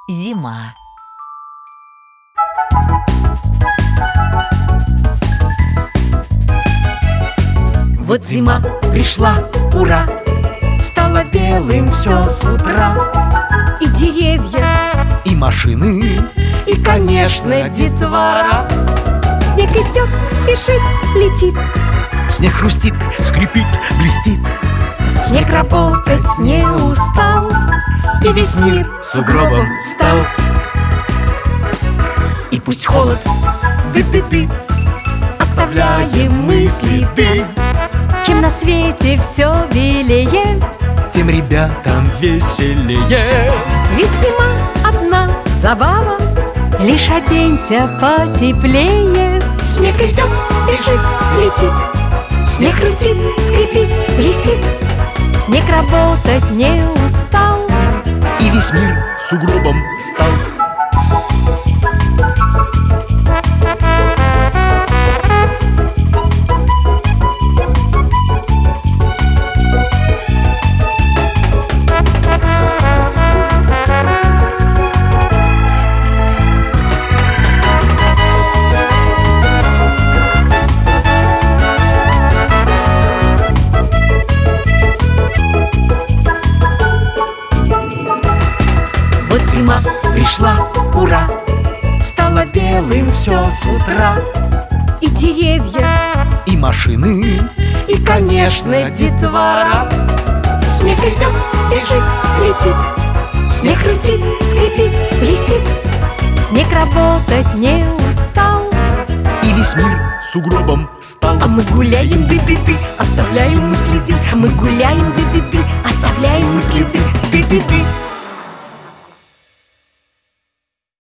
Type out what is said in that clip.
Зима. Вот зима пришла, ура! Стало белым все с утра. И деревья, И машины, и, конечно, детвора. снег идет, бежит, летит. Снег хрустит, скрипит, блестит. Снег работать не устал, И весь мир сугробом стал. И пусть холод, ты-ты-ты, оставляем мы следы. чем на свете все белее. Тем ребятам веселее. Ведь зима одна забава, лишь оденься потеплее. Снег идет, бежит, летит. Снег хрустит, скрипит, блестит. Снег работать не устал, И весь мир сугробом стал. Вот зима пришла, ура! Стало белым все с утра. и деревья, И машины, и, конечно, детвора. снег идет, бежит, летит. Снег хрустит, скрипит, блестит. Снег работать не устал, И весь мир сугробом стал. а мы гуляем, ды-ды-ды, оставляем мы следы. Мы гуляем, ды-ды-ды, оставляем мы следы. Ты-ты-ты,